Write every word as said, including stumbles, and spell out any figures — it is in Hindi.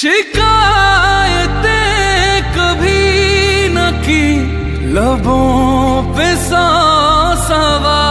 शिकायतें कभी न की, लबों पे सा सवाल